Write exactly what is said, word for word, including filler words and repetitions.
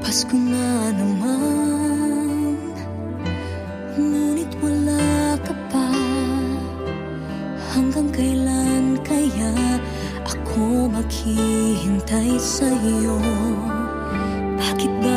Pasko na naman, ngunit wala ka pa. Hanggang kailan kaya ako maghihintay sa'yo? Bakit ba